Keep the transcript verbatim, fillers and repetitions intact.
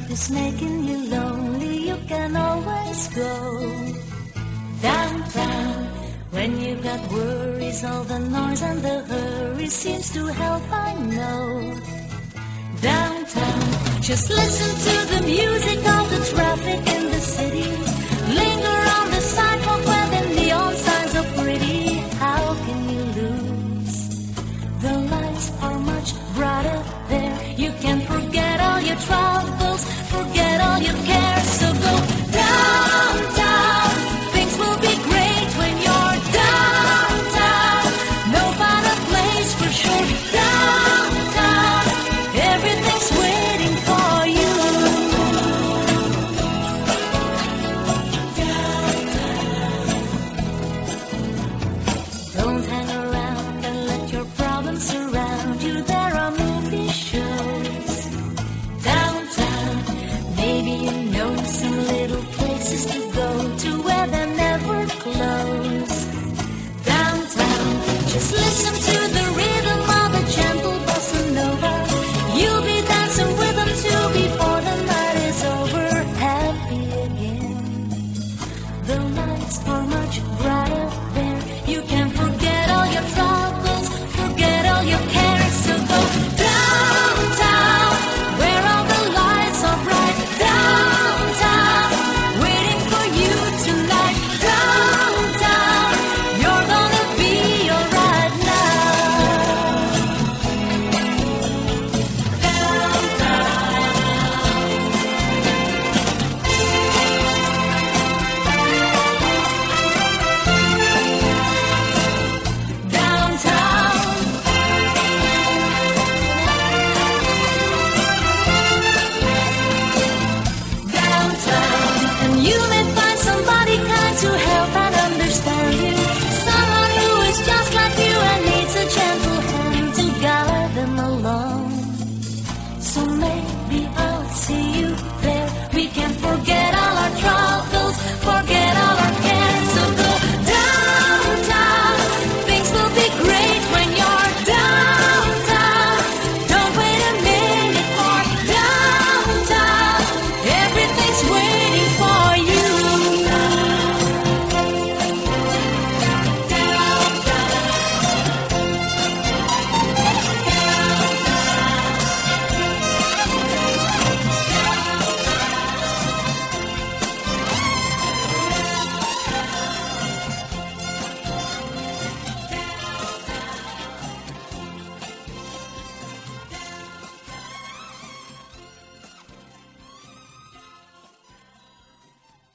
life is making you lonely, you can always go downtown. When you've got worries, all the noise and the hurry seems to help, I know. Downtown, just listen to the music of the traffic in the city. Linger on the sidewalk where the neon signs are pretty. How can you lose? The lights are much brighter there. You can forget all your troubles, forget all your cares. So go downtown, things will be great when you're downtown. No better place for sure. Downtown, everything's waiting for you. Don't hang around and let your problems surround you. There are movie shows downtown. Maybe you know some little places to go to where they never close. Downtown, just listen to the rhythm of a gentle bossa nova. You'll be dancing with them too before the night is over. Happy again. The lights are much brighter.